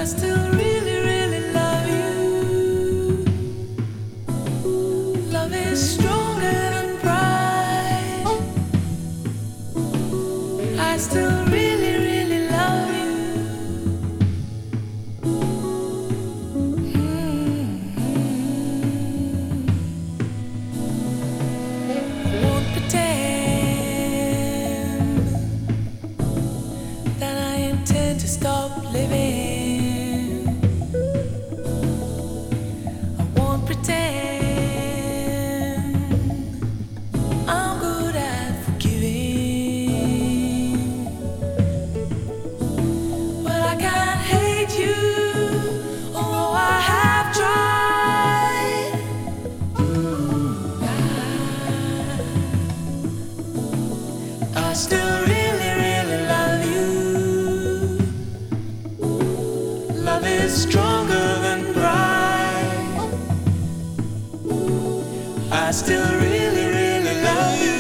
I still really, really love you. Love is stronger than pride. I still really, really love you. I won't pretend that I intend to stop living. I won't pretend I'm good at forgiving. But I can't hate you, although I have tried. I still really, really love you. Love is stronger than pride. I still really, really love you.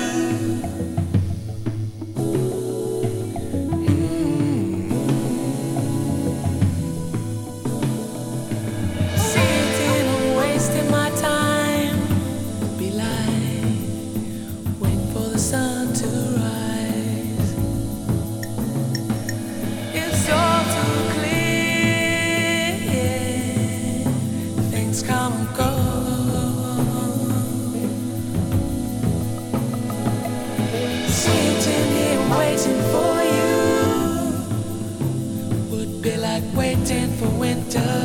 Sitting and wasting my time would be like waiting for the sun to rise. It's all too clear. Things come and go. Sitting here waiting for you would be like waiting for winter.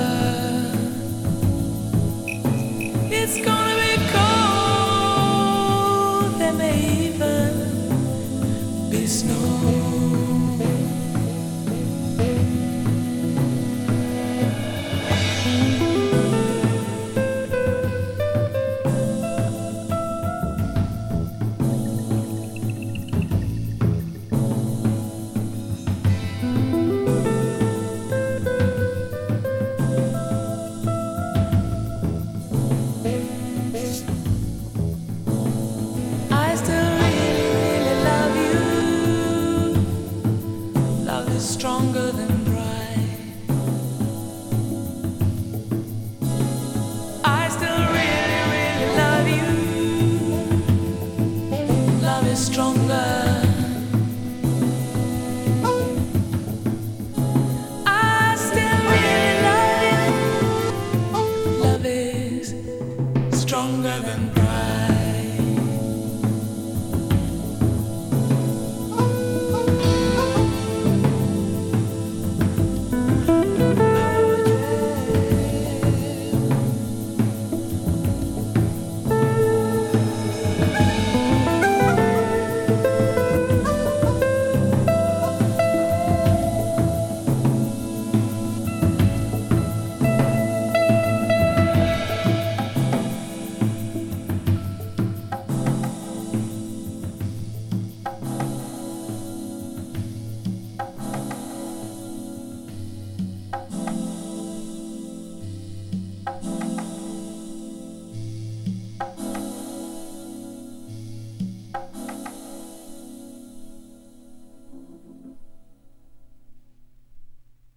It's gonna be cold. There may even be snow. I still really, really love you. Love is stronger than